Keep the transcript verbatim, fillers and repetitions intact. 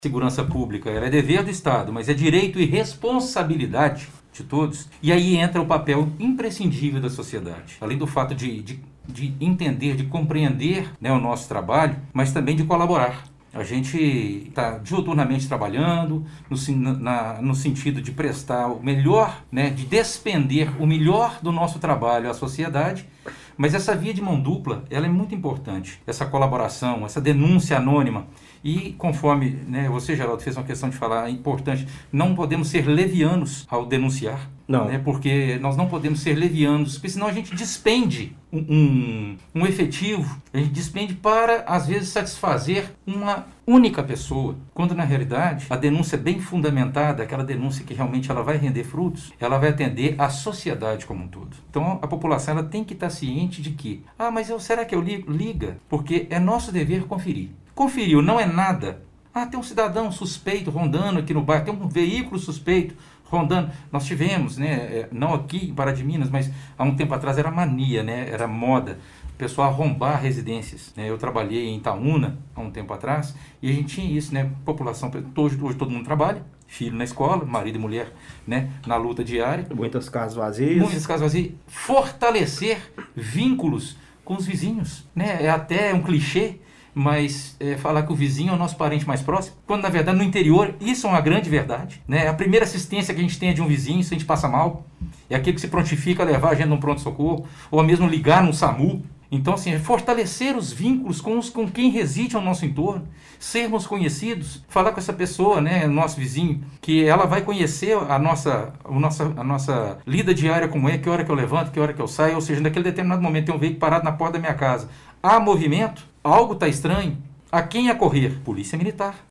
Segurança pública, ela é dever do Estado, mas é direito e responsabilidade de todos. E aí entra o papel imprescindível da sociedade. Além do fato de, de, de entender, de compreender, né, o nosso trabalho, mas também de colaborar. A gente está diuturnamente trabalhando no, na, no sentido de prestar o melhor, né, de despender o melhor do nosso trabalho à sociedade, mas essa via de mão dupla, ela é muito importante. Essa colaboração, essa denúncia anônima. E conforme, né, você, Geraldo, fez uma questão de falar, é importante, não podemos ser levianos ao denunciar. Não. Né, porque nós não podemos ser levianos, porque senão a gente despende um, um, um efetivo, a gente despende para, às vezes, satisfazer uma única pessoa, quando na realidade a denúncia bem fundamentada, aquela denúncia que realmente ela vai render frutos, ela vai atender a sociedade como um todo. Então a população ela tem que estar ciente de que, ah, mas eu, será que eu ligo? Liga? Porque é nosso dever conferir. Conferiu, não é nada. Ah, tem um cidadão suspeito rondando aqui no bairro, tem um veículo suspeito rondando. Nós tivemos, né, não aqui em Pará de Minas, mas há um tempo atrás era mania, né, era moda, o pessoal arrombar residências. Né? Eu trabalhei em Itaúna há um tempo atrás e a gente tinha isso, né, população, hoje, hoje todo mundo trabalha, filho na escola, marido e mulher, né, na luta diária. Muitas casas vazias. Muitas casas vazias. Fortalecer vínculos com os vizinhos, né, é até um clichê, mas é, falar que o vizinho é o nosso parente mais próximo, quando na verdade no interior isso é uma grande verdade, né? A primeira assistência que a gente tem é de um vizinho, se a gente passa mal, é aquele que se prontifica a levar a gente num pronto-socorro, ou mesmo ligar num SAMU. Então, assim, é fortalecer os vínculos com, os, com quem reside ao nosso entorno, sermos conhecidos, falar com essa pessoa, né, nosso vizinho, que ela vai conhecer a nossa, a nossa, a nossa lida diária como é, que hora que eu levanto, que hora que eu saio, ou seja, naquele determinado momento tem um veículo parado na porta da minha casa. Há movimento, algo está estranho, a quem acorrer? Polícia Militar.